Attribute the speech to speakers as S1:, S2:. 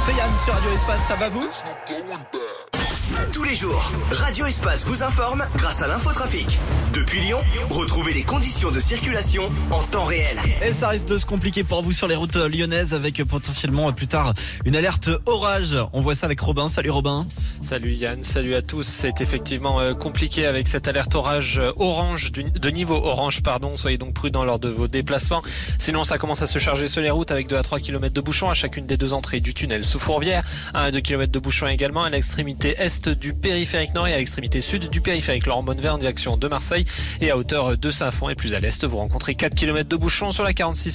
S1: C'est Yann sur Radio Espace, ça va vous ?
S2: Tous les jours, Radio Espace vous informe grâce à l'infotrafic. Depuis Lyon, retrouvez les conditions de circulation en temps réel.
S1: Et ça risque de se compliquer pour vous sur les routes lyonnaises avec potentiellement plus tard une alerte orage. On voit ça avec Robin. Salut Robin.
S3: Salut Yann, salut à tous. C'est effectivement compliqué avec cette alerte orage orange, de niveau orange, pardon. Soyez donc prudents lors de vos déplacements. Sinon, ça commence à se charger sur les routes avec 2 à 3 km de bouchons à chacune des 2 entrées du tunnel sous Fourvière. 1 à 2 km de bouchons également à l'extrémité est du périphérique nord et à l'extrémité sud du périphérique Laurent Bonnevert en direction de Marseille et à hauteur de Saint-Fond et plus à l'est. Vous rencontrez 4 km de bouchons sur la 46